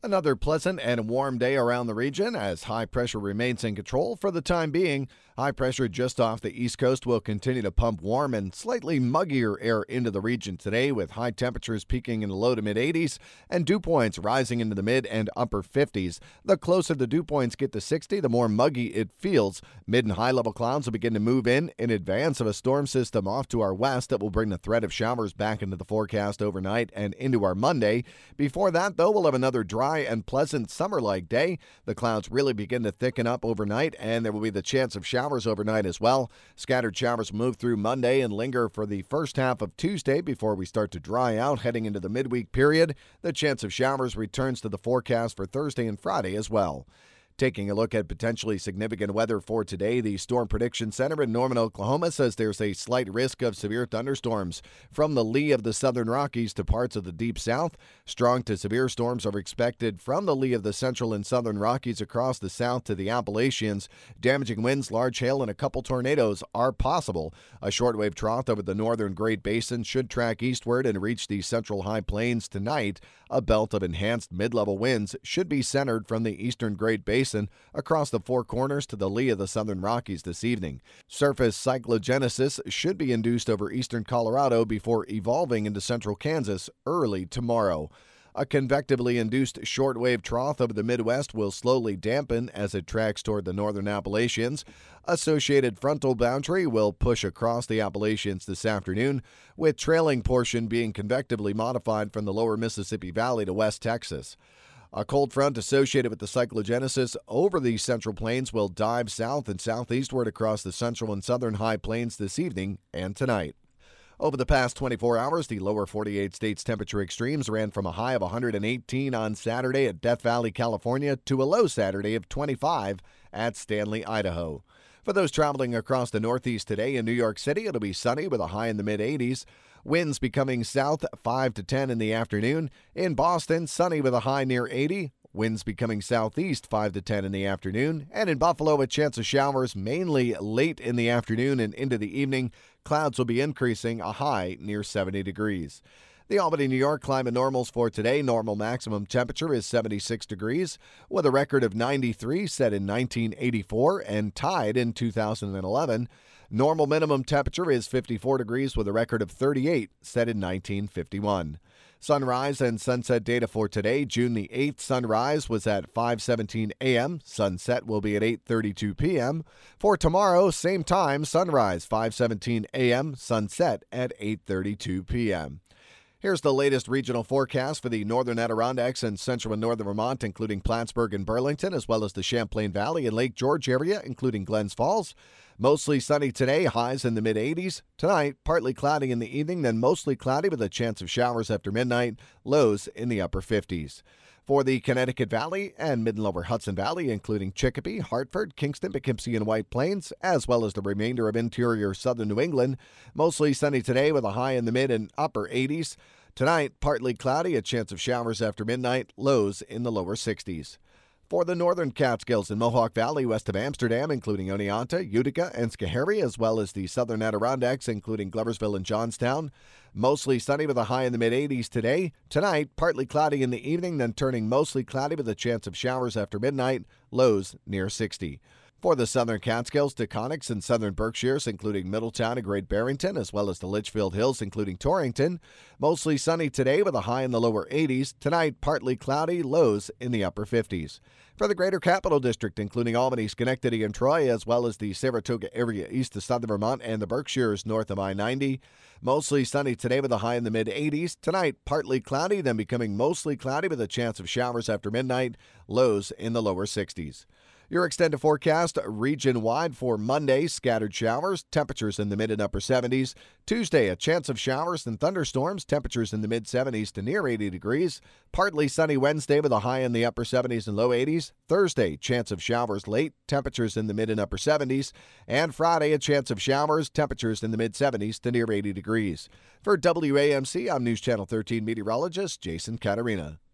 Another pleasant and warm day around the region as high pressure remains in control for the time being. High pressure just off the east coast will continue to pump warm and slightly muggier air into the region today, with high temperatures peaking in the low to mid 80s and dew points rising into the mid and upper 50s. The closer the dew points get to 60, the more muggy it feels. Mid and high level clouds will begin to move in advance of a storm system off to our west that will bring the threat of showers back into the forecast overnight and into our Monday. Before that, though, we'll have another dry and pleasant summer-like day. The clouds really begin to thicken up overnight, and there will be the chance of showers overnight as well. Scattered showers move through Monday and linger for the first half of Tuesday before we start to dry out heading into the midweek period. The chance of showers returns to the forecast for Thursday and Friday as well. Taking a look at potentially significant weather for today, the Storm Prediction Center in Norman, Oklahoma says there's a slight risk of severe thunderstorms from the lee of the southern Rockies to parts of the deep south. Strong to severe storms are expected from the lee of the central and southern Rockies across the south to the Appalachians. Damaging winds, large hail, and a couple tornadoes are possible. A shortwave trough over the northern Great Basin should track eastward and reach the central high plains tonight. A belt of enhanced mid-level winds should be centered from the eastern Great Basin across the Four Corners to the lee of the southern Rockies this evening. Surface cyclogenesis should be induced over eastern Colorado before evolving into central Kansas early tomorrow. A convectively induced shortwave trough over the Midwest will slowly dampen as it tracks toward the northern Appalachians. Associated frontal boundary will push across the Appalachians this afternoon, with trailing portion being convectively modified from the lower Mississippi Valley to West Texas. A cold front associated with the cyclogenesis over the central plains will dive south and southeastward across the central and southern high plains this evening and tonight. Over the past 24 hours, the lower 48 states' temperature extremes ran from a high of 118 on Saturday at Death Valley, California, to a low Saturday of 25 at Stanley, Idaho. For those traveling across the Northeast today, in New York City, it'll be sunny with a high in the mid-80s. Winds becoming south 5 to 10 in the afternoon. In Boston, sunny with a high near 80. Winds becoming southeast 5 to 10 in the afternoon. And in Buffalo, a chance of showers mainly late in the afternoon and into the evening. Clouds will be increasing, a high near 70 degrees. The Albany, New York climate normals for today. Normal maximum temperature is 76 degrees, with a record of 93 set in 1984 and tied in 2011. Normal minimum temperature is 54 degrees with a record of 38 set in 1951. Sunrise and sunset data for today. June the 8th sunrise was at 5:17 a.m. Sunset will be at 8:32 p.m. For tomorrow, same time, sunrise 5:17 a.m. Sunset at 8:32 p.m. Here's the latest regional forecast for the northern Adirondacks and central and northern Vermont, including Plattsburgh and Burlington, as well as the Champlain Valley and Lake George area, including Glens Falls. Mostly sunny today, highs in the mid-80s. Tonight, partly cloudy in the evening, then mostly cloudy with a chance of showers after midnight, lows in the upper 50s. For the Connecticut Valley and mid and lower Hudson Valley, including Chicopee, Hartford, Kingston, Poughkeepsie, and White Plains, as well as the remainder of interior southern New England, mostly sunny today with a high in the mid and upper 80s. Tonight, partly cloudy, a chance of showers after midnight, lows in the lower 60s. For the northern Catskills and Mohawk Valley west of Amsterdam, including Oneonta, Utica, and Schoharie, as well as the southern Adirondacks, including Gloversville and Johnstown. Mostly sunny with a high in the mid-80s today. Tonight, partly cloudy in the evening, then turning mostly cloudy with a chance of showers after midnight, lows near 60. For the southern Catskills, Taconics, and southern Berkshires, including Middletown and Great Barrington, as well as the Litchfield Hills, including Torrington. Mostly sunny today with a high in the lower 80s. Tonight, partly cloudy, lows in the upper 50s. For the Greater Capital District, including Albany, Schenectady, and Troy, as well as the Saratoga area east of southern Vermont and the Berkshires north of I-90. Mostly sunny today with a high in the mid-80s. Tonight, partly cloudy, then becoming mostly cloudy with a chance of showers after midnight, lows in the lower 60s. Your extended forecast region-wide for Monday, scattered showers, temperatures in the mid and upper 70s. Tuesday, a chance of showers and thunderstorms, temperatures in the mid-70s to near 80 degrees. Partly sunny Wednesday with a high in the upper 70s and low 80s. Thursday, chance of showers late, temperatures in the mid and upper 70s. And Friday, a chance of showers, temperatures in the mid-70s to near 80 degrees. For WAMC, I'm News Channel 13 meteorologist Jason Catarina.